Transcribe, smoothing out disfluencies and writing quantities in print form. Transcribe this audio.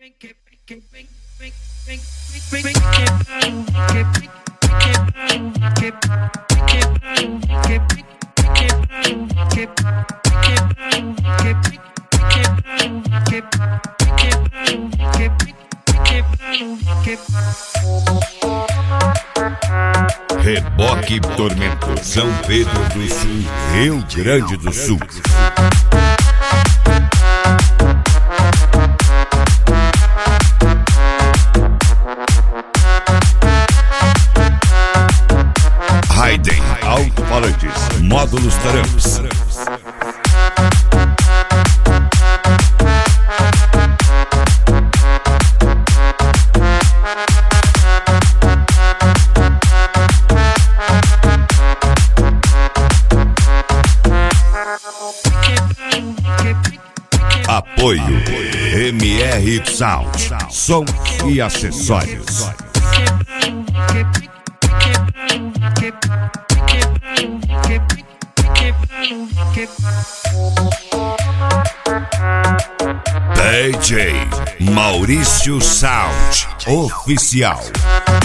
Reboque Tormento, São Pedro do Sul, Rio Grande do Sul. Raiden Alto-Falantes, Módulos Taramps. Apoio MR Sound, som e acessórios. DJ Maurício Sound Oficial.